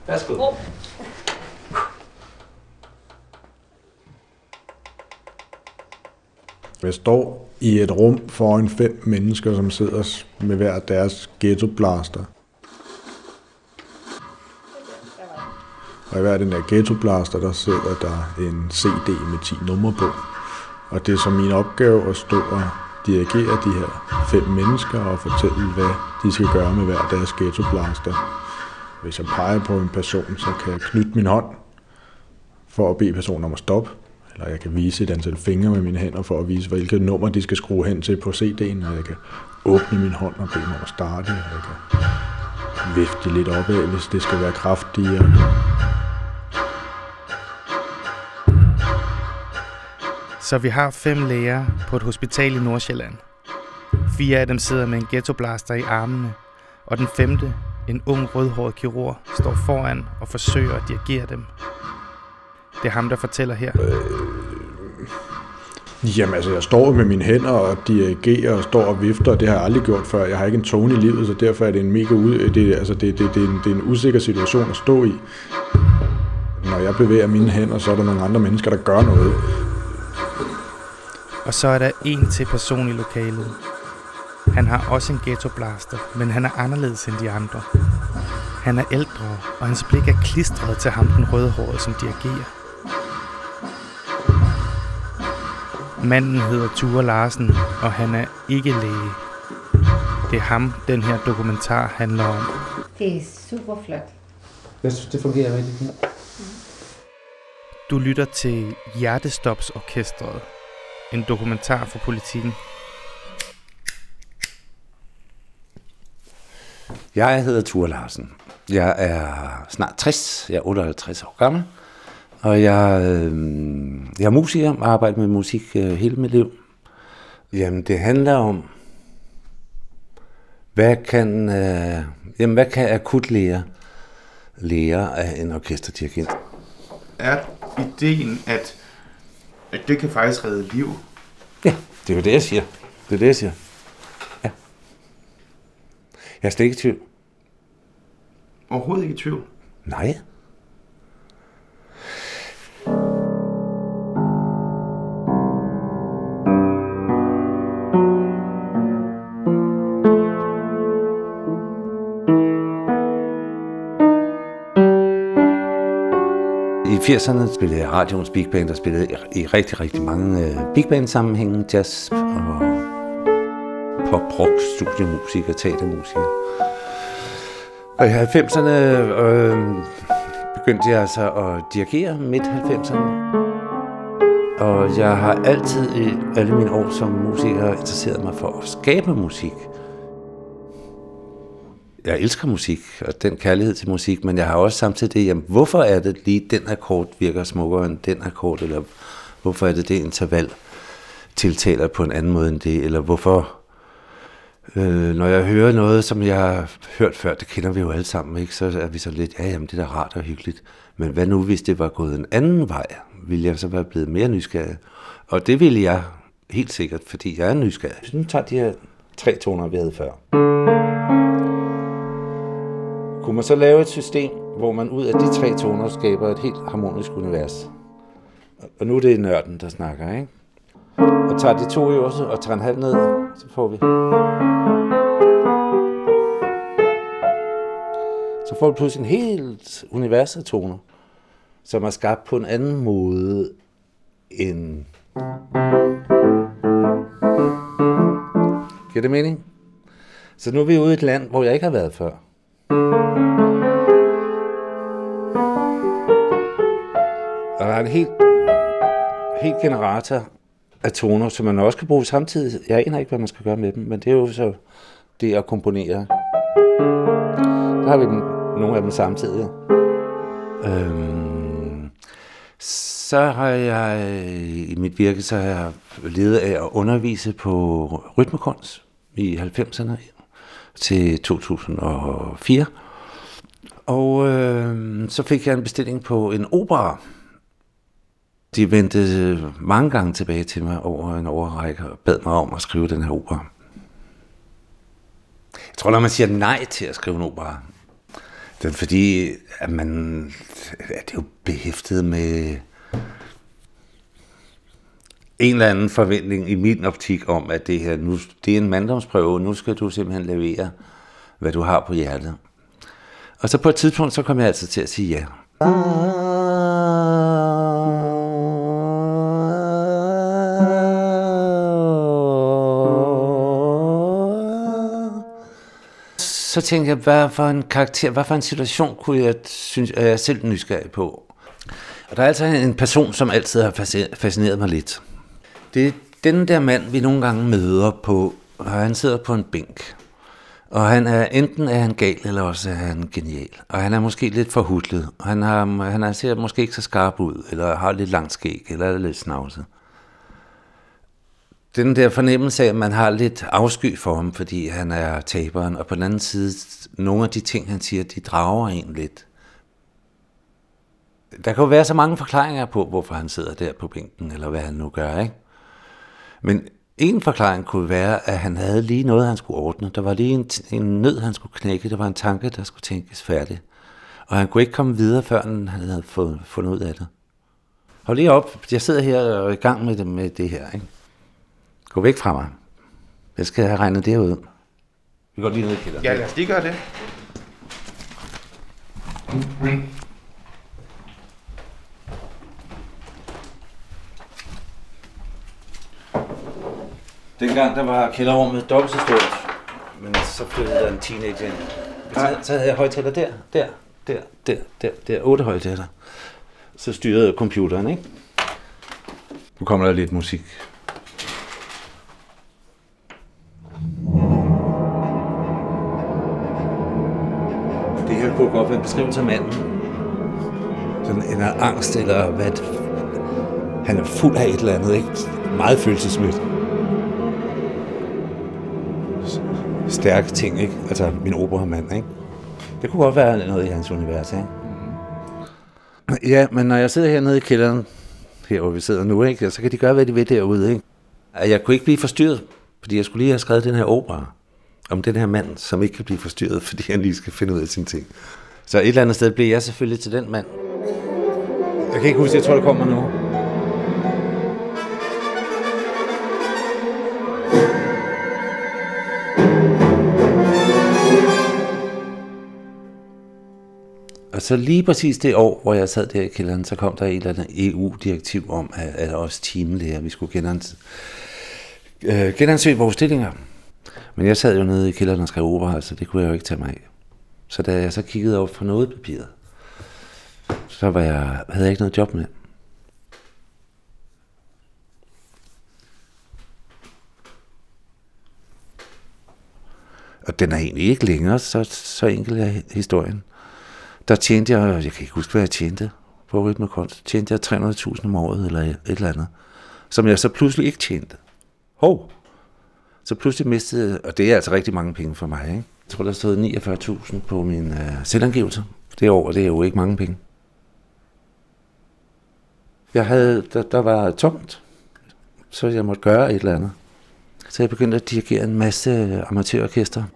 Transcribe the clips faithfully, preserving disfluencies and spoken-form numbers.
Værsgo. Oh. Jeg står i et rum foran fem mennesker, som sidder med hver deres ghettoblaster. Og i hver den der ghettoblaster, der sidder der en C D med ti numre på. Og det er så min opgave at stå og dirigere de her fem mennesker og fortælle, hvad de skal gøre med hver deres ghettoblaster. Hvis jeg peger på en person, så kan jeg knytte min hånd for at bede personen om at stoppe. Eller jeg kan vise et antal fingre med mine hænder for at vise, hvilket nummer de skal skrue hen til på C D'en. Og jeg kan åbne min hånd og bede dem om at starte. Og jeg kan vifte lidt opad, hvis det skal være kraftigere. Så vi har fem læger på et hospital i Nordsjælland. Fire af dem sidder med en ghettoblaster i armene, og den femte, en ung rødhåret kirurg, står foran og forsøger at dirigere dem. Det er ham, der fortæller her. Øh, jamen altså, jeg står med mine hænder og dirigerer og står og vifter, og det har jeg aldrig gjort før. Jeg har ikke en tone i livet, så derfor er det en mega ud, det, altså, det, det, det, er en, det er en usikker situation at stå i. Når jeg bevæger mine hænder, så er der nogle andre mennesker, der gør noget. Og så er der en til person i lokalet. Han har også en ghettoblaster, men han er anderledes end de andre. Han er ældre, og hans blik er klistret til ham, den rødhårede, som dirigerer. Manden hedder Thure Larsen, og han er ikke læge. Det er ham, den her dokumentar handler om. Det er super flot. Jeg synes, det fungerer rigtig fint. Du lytter til Hjertestopsorkestret, en dokumentar for Politikken. Jeg hedder Thure Larsen. Jeg er snart tres, jeg er otteoghalvtreds år gammel, og jeg, øh, jeg er musiker og arbejder med musik øh, hele mit liv. Jamen, det handler om, hvad kan, øh, jamen, hvad kan akutlæger lære af en orkesterdirigent? Er ideen, at, at det kan faktisk redde liv? Ja, det er jo det, jeg siger. Det er det, jeg siger. Ja. Jeg er slet ikke i tvivl. Overhovedet ikke i tvivl? Nej. I firserne spillede jeg radioens big band, der spillede i rigtig, rigtig mange big band sammenhænge, jazz og pop, rock, studiemusik og teatermusik. Og i halvfemserne øh, begyndte jeg altså at dirigere midt halvfemserne. Og jeg har altid i alle mine år som musiker interesseret mig for at skabe musik. Jeg elsker musik og den kærlighed til musik, men jeg har også samtidig det, jamen, hvorfor er det lige den akkord virker smukkere end den akkord, eller hvorfor er det det interval tiltaler på en anden måde end det, eller hvorfor, øh, når jeg hører noget, som jeg har hørt før, det kender vi jo alle sammen, ikke? Så er vi så lidt, ja, jamen det er da rart og hyggeligt, men hvad nu, hvis det var gået en anden vej, ville jeg så være blevet mere nysgerrig, og det ville jeg helt sikkert, fordi jeg er nysgerrig. Så nu tager de her tre toner, vi havde før. Kunne man så lave et system, hvor man ud af de tre toner skaber et helt harmonisk univers? Og nu er det nørden, der snakker, ikke? Og tager de to øverste og tager en halv ned, så får vi... Så får vi pludselig en helt univers af toner, som er skabt på en anden måde end... Giver det mening? Så nu er vi ude i et land, hvor jeg ikke har været før. Og der er en helt, helt generator af toner, som man også kan bruge samtidig. Jeg aner ikke, hvad man skal gøre med dem, men det er jo så det at komponere. Der har vi dem, nogle af dem samtidig. Øhm, så har jeg i mit virke, så har jeg ledet af at undervise på rytmekunst i halvfemserne til to tusind og fire. Og øh, så fik jeg en bestilling på en opera. De vendte mange gange tilbage til mig over en årrække og bad mig om at skrive den her opera. Jeg tror, når man siger nej til at skrive en opera, Det er fordi, at man at det er jo behæftet med en eller anden forventning i min optik om, at det her nu, det er en manddomsprøve, nu skal du simpelthen levere, hvad du har på hjertet. Og så på et tidspunkt, så kom jeg altså til at sige ja. Så tænkte jeg, hvad for en karakter, hvad for en situation kunne jeg synes, er jeg selv nysgerrig på. Og der er altså en person, som altid har fascineret mig lidt. Det er den der mand, vi nogle gange møder på, og han sidder på en bænk. Og han er, enten er han gal, eller også er han genial. Og han er måske lidt forhudlet, og han, har, han er, ser måske ikke så skarp ud, eller har lidt langt skæg, eller er lidt snavset. Den der fornemmelse af, at man har lidt afsky for ham, fordi han er taberen, og på den anden side, nogle af de ting, han siger, de drager en lidt. Der kan jo være så mange forklaringer på, hvorfor han sidder der på bænken, eller hvad han nu gør, ikke? Men en forklaring kunne være, at han havde lige noget, han skulle ordne. Der var lige en, en nød, han skulle knække. Der var en tanke, der skulle tænkes færdig. Og han kunne ikke komme videre, før han havde fået, fundet ud af det. Hold lige op. Jeg sidder her og er i gang med det, med det her, ikke? Gå væk fra mig. Jeg skal have regnet det ud. Vi går lige ned i kælderen. Ja, lad os lige gøre det. Dengang der var kælderrummet dobbelt så stort, men så flyttede der en teenager ind. Så, så havde jeg højtaler der, der, der, der, der, der, otte højtaler. Så styrede computeren, ikke? Nu kommer der lidt musik. Det her kunne godt være en beskrivelse af manden. Sådan en angst, eller hvad det, han er fuld af et eller andet, ikke? Meget følelsesmæt. Stærke ting, ikke? Altså min operahmand, ikke? Det kunne godt være noget i hans univers, ikke? Ja, men når jeg sidder hernede i kælderen, her hvor vi sidder nu, ikke? Så kan de gøre, hvad de vil derude, ikke? Jeg kunne ikke blive forstyrret, fordi jeg skulle lige have skrevet den her opera om den her mand, som ikke kan blive forstyrret, fordi han lige skal finde ud af sine ting. Så et eller andet sted blev jeg selvfølgelig til den mand. Jeg kan ikke huske, jeg tror, der kommer nu. Og så lige præcis det år, hvor jeg sad der i kælderen, så kom der et eller andet E U-direktiv om, at, at også timelæger, vi skulle genans, øh, genansøge vores stillinger. Men jeg sad jo nede i kælderen og skrev opera, så det kunne jeg jo ikke tage mig af. Så da jeg så kiggede op for noget papiret, så var jeg, havde jeg ikke noget job med. Og den er egentlig ikke længere, så, så enkel er historien. Der tjente jeg, jeg kan ikke huske, hvad jeg tjente på rytmekunst, tjente jeg tre hundrede tusind om året, eller et eller andet, som jeg så pludselig ikke tjente. Hov! Så pludselig mistede, og det er altså rigtig mange penge for mig, ikke? Jeg tror, der stod niogfyrre tusind på min øh, selvangivelse. Det år, det er jo ikke mange penge. Jeg havde, der, der var tomt, så jeg måtte gøre et eller andet. Så jeg begyndte at dirigere en masse amatørorkester.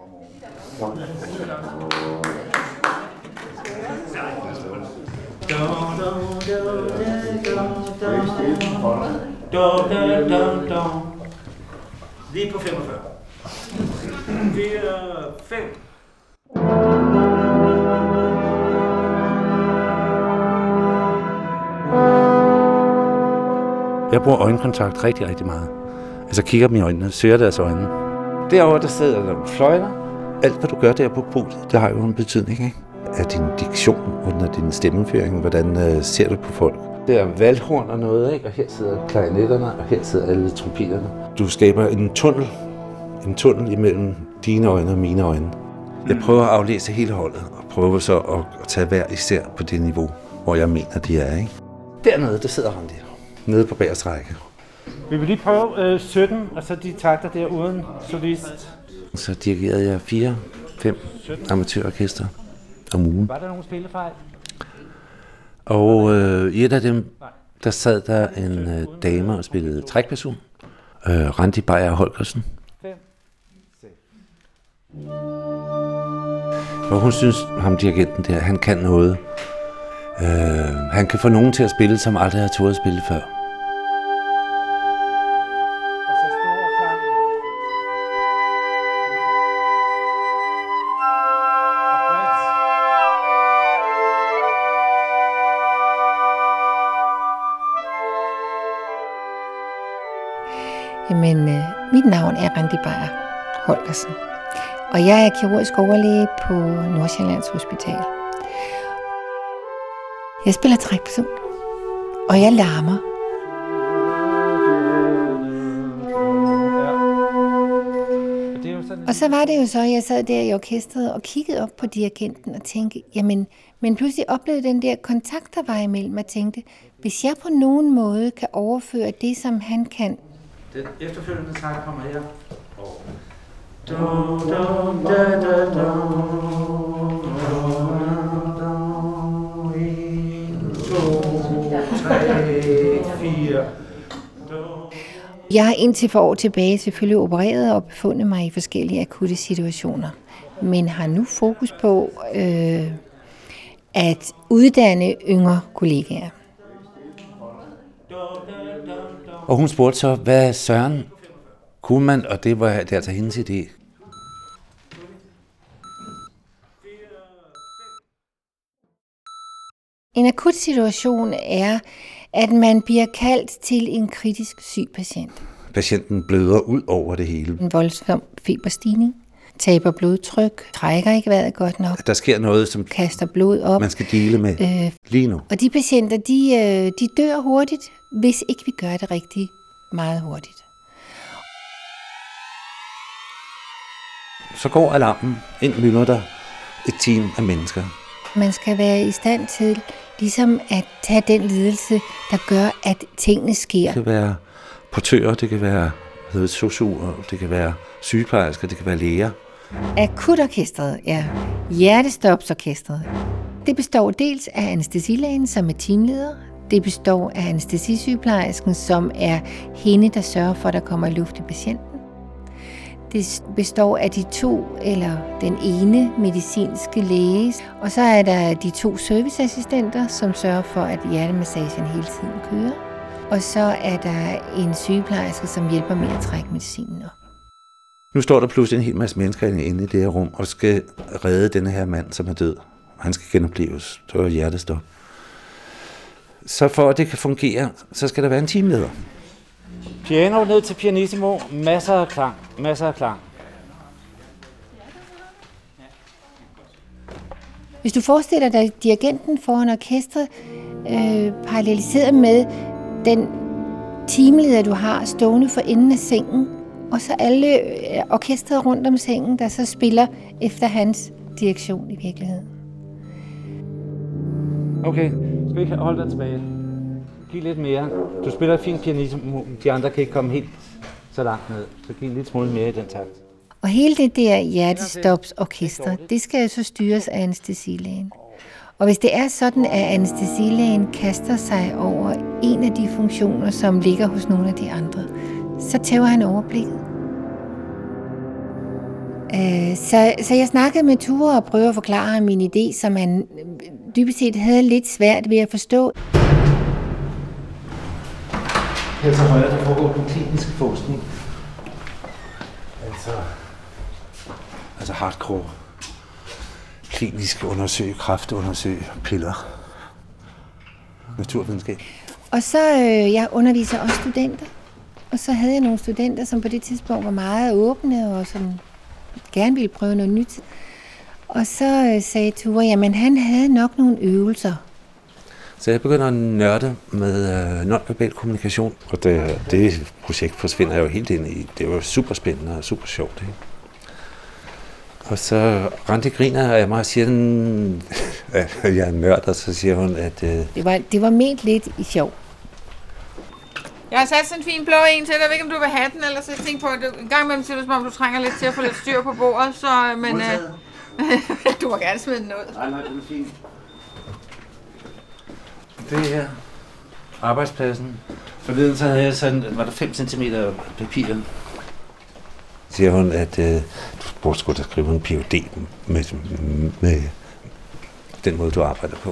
Lige på femogfyrre. fire, fem. Jeg bruger øjenkontakt rigtig, rigtig meget. Altså kigger dem i øjnene, søger deres øjne. Derovre der sidder der fløjter. Alt hvad du gør der på podiet, det har jo en betydning, ikke? Er din diktion under din stemmeføring, hvordan uh, ser du på folk? Der er valghorn og noget, ikke? Og her sidder klarinetterne, og her sidder alle trompeterne. Du skaber en tunnel, en tunnel imellem dine øjne og mine øjne. Jeg prøver at aflæse hele holdet, og prøver så at, at tage hver især på det niveau, hvor jeg mener, de er, ikke? Dernede, der sidder Randi, nede på bagerste række. Vi vil lige prøve øh, sytten, og så de takter der uden solist. Så dirigerede jeg fire, fem amatørorkester om ugen. Var der nogen spillefejl? Og øh, i et af dem, der sad der en øh, dame og spillede trækperson. Øh, Randi Beyer Holgersen. Og hun synes, ham dirigenten der, han kan noget. Øh, han kan få nogen til at spille, som aldrig har turde at spille før. Og så stor klang. Og bredt. Jamen, øh, mit navn er Randi Beyer Holgersen, og jeg er kirurgisk overlæge på Nordsjællands Hospital. Jeg spiller trækperson, og jeg larmer. Og så var det jo så, at jeg sad der i orkestret og kiggede op på dirigenten og tænkte, jamen, men pludselig oplevede den der kontakt, der var imellem, og tænkte, hvis jeg på nogen måde kan overføre det, som han kan. Den efterfølgende træk kommer her. Do, do, da, da, do, Jeg har indtil for år tilbage selvfølgelig opereret og befundet mig i forskellige akutte situationer, men har nu fokus på øh, at uddanne yngre kollegaer. Og hun spurgte så, hvad Søren kunne man, og det var der til hendes idé. En akut situation er, at man bliver kaldt til en kritisk syg patient. Patienten bløder ud over det hele. En voldsom feberstigning, taber blodtryk, trækker ikke vejret godt nok, Der sker noget, som kaster blod op. man skal dele med Øh, lige nu. og de patienter, de, øh, de dør hurtigt, hvis ikke vi gør det rigtig meget hurtigt. Så går alarmen, ind myldrer der et team af mennesker. Man skal være i stand til ligesom at tage den lidelse, der gør, at tingene sker. Det kan være portører, det kan være sosuer, det kan være sygeplejersker, det kan være læger. Akutorkestret er hjertestopsorkestret. Det består dels af anæstesilægen, som er teamleder. Det består af anæstesisygeplejersken, som er hende, der sørger for, at der kommer luft i patienten. Det består af de to, eller den ene medicinske læge, og så er der de to serviceassistenter, som sørger for, at hjertemassagen hele tiden kører. Og så er der en sygeplejerske, som hjælper med at trække medicinen op. Nu står der pludselig en hel masse mennesker inde i det her rum, og skal redde denne her mand, som er død. Han skal genopleves. Det var hjertestop. Så for at det kan fungere, så skal der være en teamleder. Piano ned til pianissimo. Masser af klang. Masser af klang. Hvis du forestiller dig dirigenten foran orkestret, øh, paralleliseret med den teamleder, du har stående for enden af sengen, og så alle øh, orkestret rundt om sengen, der så spiller efter hans direktion i virkeligheden. Okay, skal vi ikke holde dig tilbage? Giv lidt mere. Du spiller fint pianissimo. De andre kan ikke komme helt så langt ned. Så giv en lille smule mere i den takt. Og hele det der hjertestopsorkester, det skal jo så styres af anæstesilægen. Og hvis det er sådan, at anæstesilægen kaster sig over en af de funktioner, som ligger hos nogle af de andre, så tæver han overblikket. Så, så jeg snakkede med Ture og prøvede at forklare ham min idé, som han dybest set havde lidt svært ved at forstå. Her til højre, der foregår den kliniske forskning. Altså, Altså hardcore. Klinisk undersøg, kræftundersøg, piller. Naturvidenskab. Og så øh, jeg underviser også studenter. Og så havde jeg nogle studenter, som på det tidspunkt var meget åbne og som gerne ville prøve noget nyt. Og så øh, sagde Ture, jamen han havde nok nogle øvelser. Så jeg begynder at nørde med øh, nonverbal kommunikation, og det, det projekt forsvinder jeg jo helt ind i. Det var super spændende og super sjovt. Ikke? Og så Randi griner af mig og siger, at jeg er nørd, og så siger hun, at... Øh, det, var, det var ment lidt i sjov. Jeg har sat sådan en fin blå en til dig. Jeg ved ikke, om du vil have den, eller så jeg tænker på, at en gang imellem ser det som om, du trænger lidt til at få lidt styr på bordet, så... Men øh, du må gerne smide den ud. nej, nej, det er fint. det her arbejdspladsen. Forleden så havde jeg sådan, var der fem centimeter papir. Siger hun, at øh, burde sgu da skrive en P H D med, med den måde, du arbejder på.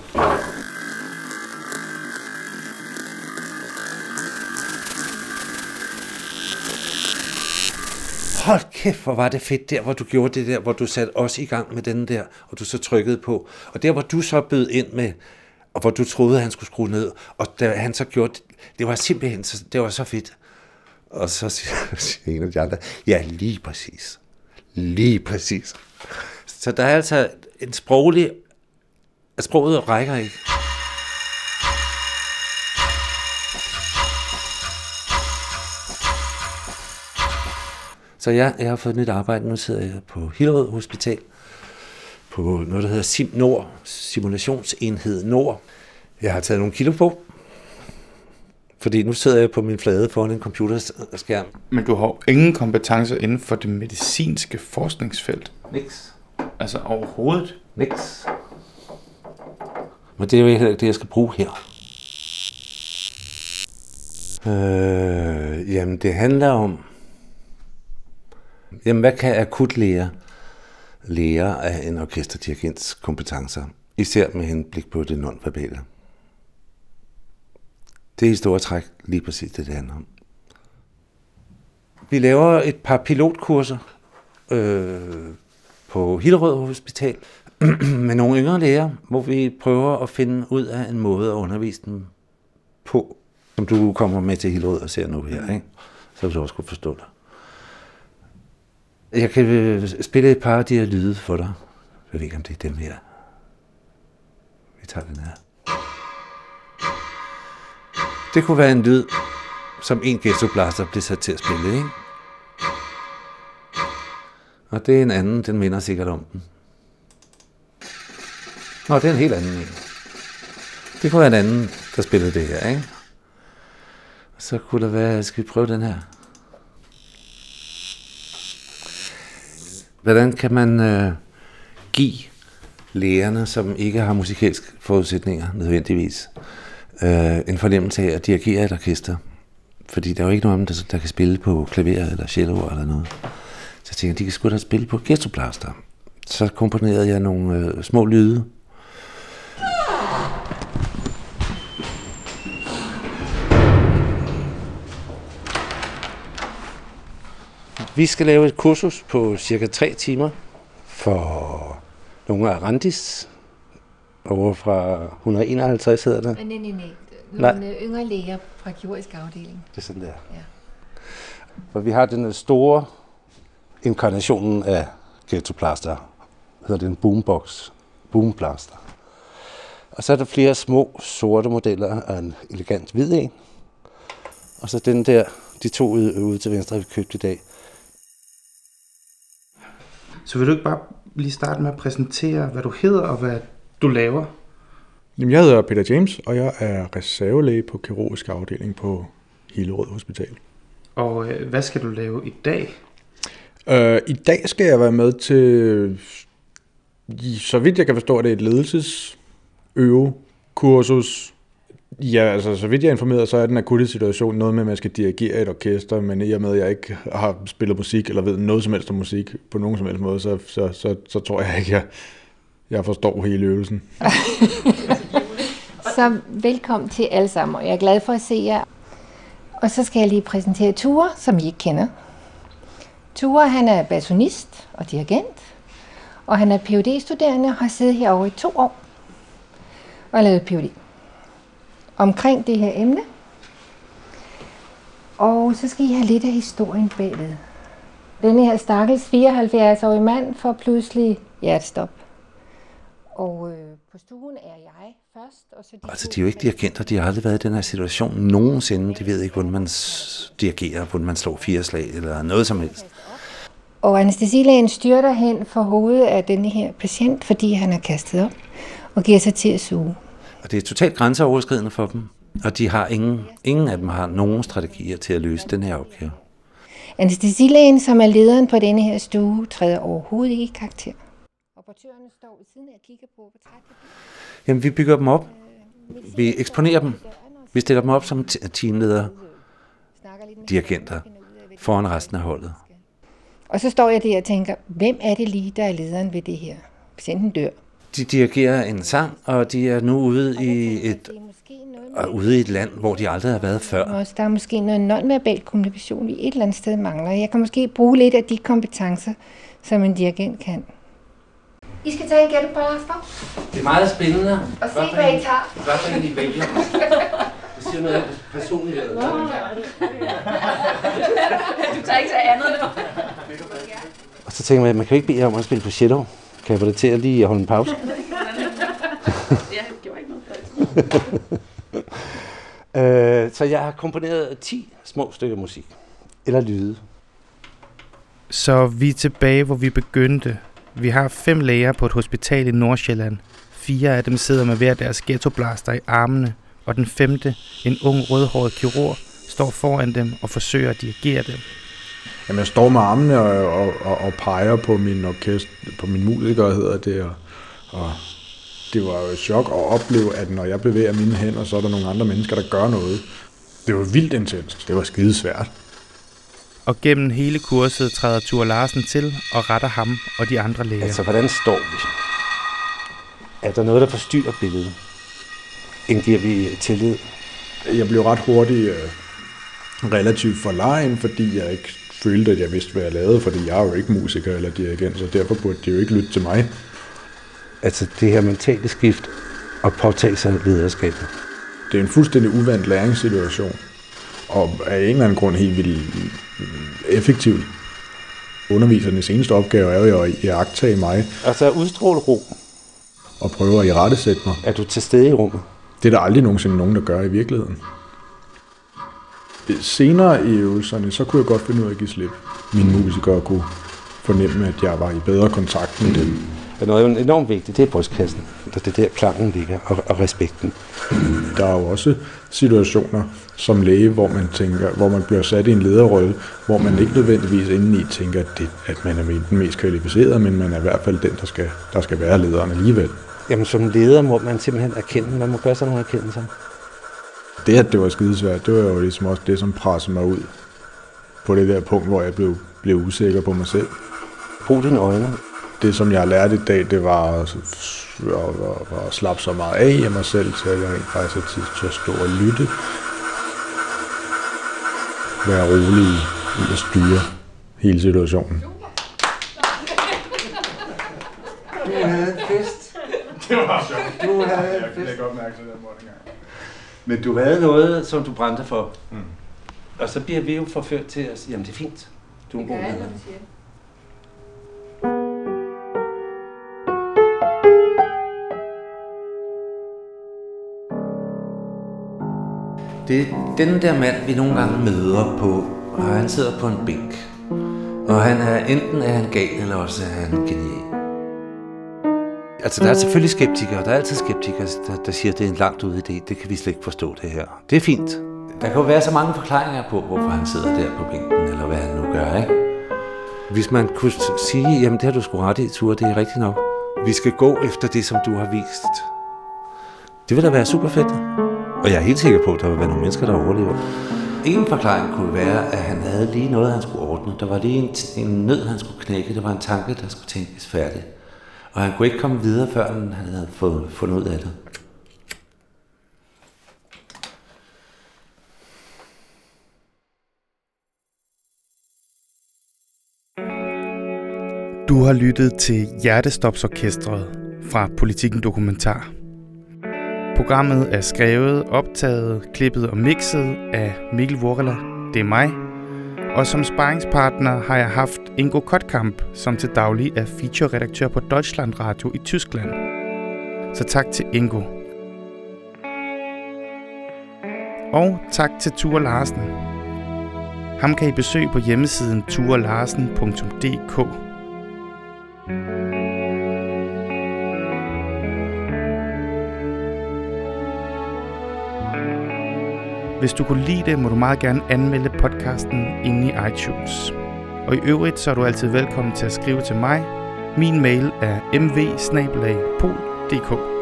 Hold kæft, hvor var det fedt der, hvor du gjorde det der, hvor du satte os i gang med den der, og du så trykkede på. Og der, hvor du så bød ind med, og hvor du troede, at han skulle skrue ned, og da han så gjorde det, det var simpelthen, så, det var så fedt. Og så siger en af de andre, ja, lige præcis. Lige præcis. Så der er altså en sproglig, at sproget rækker ikke. Så jeg, jeg har fået et nyt arbejde. Nu sidder jeg på Hillerød Hospital, på noget, der hedder Sim Nord, Simulationsenhed Nord. Jeg har taget nogle kilo på, fordi nu sidder jeg på min flade foran en computerskærm. Men du har ingen kompetencer inden for det medicinske forskningsfelt? Niks. Altså overhovedet? Niks. Men det er jo ikke det, jeg skal bruge her. Øh, jamen, det handler om... Jamen, hvad kan akutlæger lære af en orkesterdirigents kompetencer? Især med henblik på det nonverbale. Det er i store træk lige præcis det, det handler om. Vi laver et par pilotkurser øh, på Hillerød Hospital med nogle yngre læger, hvor vi prøver at finde ud af en måde at undervise dem på, som du kommer med til Hillerød og ser nu her, ikke? Så vil du også kunne forstå det. Jeg kan spille et par af de her lyde for dig. Jeg ved ikke, om det er dem her. Vi tager den her. Det kunne være en lyd, som en ghettoblaster bliver sat til at spille, ikke? Og det er en anden, den minder sikkert om den. Nå, det er en helt anden en. Det kunne være en anden, der spillede det her, ikke? Så kunne der være, skal vi prøve den her? Hvordan kan man øh, give lærerne, som ikke har musikalske forudsætninger nødvendigvis, øh, en fornemmelse af at dirigere et orkester? Fordi der er jo ikke nogen af dem, der, der kan spille på klaver eller cello eller noget. Så jeg tænkte, de kan sgu da spille på ghettoblaster. Så komponerede jeg nogle øh, små lyde. Vi skal lave et kursus på cirka tre timer for nogle af Randis, over fra et hundrede og enoghalvtreds hedder det. Nej, nej, nej. Nogle Nej. yngre læger fra kirurgisk afdeling. Det er sådan der. Ja. For vi har den store inkarnationen af ghettoblaster, hedder det en boombox, boomblaster. Og så er der flere små sorte modeller af en elegant hvid en. Og så den der, de to ude, ude til venstre, vi købte i dag. Så vil du ikke bare lige starte med at præsentere, hvad du hedder og hvad du laver? Jamen, jeg hedder Peter James, og jeg er reservelæge på kirurgisk afdeling på Hillerød Hospital. Og øh, hvad skal du lave i dag? Uh, I dag skal jeg være med til, så vidt jeg kan forstå, det er et ledelsesøvekursus. Ja, altså så vidt jeg er informeret, så er den akutte situation noget med, at man skal dirigere et orkester, men i og med, at jeg ikke har spillet musik, eller ved noget som helst om musik på nogen som helst måde, så, så, så, så tror jeg ikke, jeg, jeg forstår hele øvelsen. Så velkommen til alle sammen, og jeg er glad for at se jer. Og så skal jeg lige præsentere Ture, som I ikke kender. Ture, han er basunist og dirigent, og han er P H D-studerende og har siddet herovre i to år og lavet P H D omkring det her emne. Og så skal I have lidt af historien bagved. Denne her stakkels fireoghalvfjerds-årige mand får pludselig hjertestop. Og øh, på stuen er jeg først. Og så de Altså, de er jo ikke dirigenter, de har aldrig været i den her situation nogensinde. De ved ikke, hvordan man dirigerer, hvordan man slår fire slag eller noget som helst. Og anæstesilægen styrter hen for hovedet af denne her patient, fordi han er kastet op og giver sig til at suge. Og det er totalt grænseoverskridende for dem, og de har ingen, ingen af dem har nogen strategier til at løse den her opgave. Anæstesilægen, som er lederen på denne her stue, træder overhovedet ikke i karakter. Operatørerne står ved siden af og kigger på portrættet. Jamen, vi bygger dem op. Vi eksponerer dem. Vi stiller dem op som teamledere, dirigenter, foran resten af holdet. Og så står jeg der og tænker, hvem er det lige, der er lederen ved det her? Patienten dør. De dirigerer en sang, og de er nu ude i et, og ude i et land, hvor de aldrig har været før. Også, der er måske noget nonverbal kommunikation, vi et eller andet sted mangler. Jeg kan måske bruge lidt af de kompetencer, som en dirigent kan. I skal tage en gætteblaster. Det er meget spændende. Og se, hvad I tager. Hvad for I vælger? Det siger noget personligt. Du tager ikke til andet nu. Og så tænker jeg, man kan ikke bede om at spille på cello. Kan jeg få det til at lige holde en pause? Ja, det gjorde ikke øh, noget. så jeg har komponeret ti små stykker musik. Eller lyde. Så vi er tilbage, hvor vi begyndte. Vi har fem læger på et hospital i Nordsjælland. Fire af dem sidder med hver deres ghettoblaster i armene, og den femte, en ung rødhåret kirurg, står foran dem og forsøger at dirigere dem. Jamen, jeg står med armene og, og, og, og peger på min orkester, på min musiker, hedder det, og, og det var jo et chok at opleve, at når jeg bevæger mine hænder, så er der nogle andre mennesker, der gør noget. Det var vildt intenst. Det var skidesvært. Og gennem hele kurset træder Thure Larsen til og retter ham og de andre læger. Altså, hvordan står vi? Er der noget, der forstyrrer billedet? Indgiver vi tillid? Jeg blev ret hurtigt øh, relativt forlegen, fordi jeg ikke følte, at jeg vidste, hvad jeg lavede, fordi jeg er jo ikke musiker eller dirigent, så derfor burde de jo ikke lytte til mig. Altså det her mentale skift og påtage sig lederskabet. Det er en fuldstændig uvandt læringssituation, og af en eller anden grund helt vildt effektivt. Undervisernes eneste opgave er jo at iagttage mig. Altså udstråle ro. Og prøve at irettesætte mig. Er du til stede i rummet? Det er der aldrig nogensinde nogen, der gør i virkeligheden. Senere i øvelserne, så kunne jeg godt finde ud af at give slip. Mine musikere kunne fornemme, at jeg var i bedre kontakt med dem. Noget er jo enormt vigtigt, det er brystkassen. Det er der klangen ligger, og, og respekten. Der er jo også situationer som læge, hvor man tænker, hvor man bliver sat i en lederrolle, hvor man ikke nødvendigvis indeni tænker, at, det, at man er den mest kvalificerede, men man er i hvert fald den, der skal, der skal være lederen alligevel. Jamen som leder må man simpelthen erkende, man må gøre sig nogle erkendelser. Det, at det var skidesvært, det var jo ligesom også det, som pressede mig ud på det der punkt, hvor jeg blev, blev usikker på mig selv. Brug dine øjne. Det, som jeg har lært i dag, det var at, at, at, at slappe så meget af i mig selv, til at jeg rent faktisk har tid til at stå og lytte. Være rolig i, i at styre hele situationen. Du havde en fest. Det var sjovt. Du havde en fest. Jeg lægger opmærksom den måde engang. Men du havde noget, som du brændte for. Mm. Og så bliver vi jo forført til at sige, jamen det er fint. Du er en god leder. Det er den der mand, vi nogle gange møder på, og han sidder på en bænk. Og han er, enten er han gal, eller også er han genial. Altså, der er selvfølgelig skeptikere, der er altid skeptikere, der, der siger, at det er en langt ude idé. Det kan vi slet ikke forstå, det her. Det er fint. Der kan jo være så mange forklaringer på, hvorfor han sidder der på bænken, eller hvad han nu gør, ikke? Hvis man kunne sige, jamen det har du sgu ret i, Thure, det er rigtigt nok. Vi skal gå efter det, som du har vist. Det vil da være super fedt. Og jeg er helt sikker på, at der vil være nogle mennesker, der overlever. En forklaring kunne være, at han havde lige noget, han skulle ordne. Der var lige en, en nød, han skulle knække. Der var en tanke, der skulle tænkes færdig. Og han kunne ikke komme videre, før han havde fået fundet ud af det. Du har lyttet til Hjertestopsorkestret fra Politiken Dokumentar. Programmet er skrevet, optaget, klippet og mixet af Mikkel Vorela. Det er mig. Og som sparringspartner har jeg haft Ingo Kottkamp, som til daglig er feature-redaktør på Deutschland Radio i Tyskland. Så tak til Ingo. Og tak til Thure Larsen. Ham kan I besøge på hjemmesiden thure larsen punktum d k. Hvis du kunne lide det, må du meget gerne anmelde podcasten inde i iTunes. Og i øvrigt, så er du altid velkommen til at skrive til mig. Min mail er m v bindestreg pol punktum d k.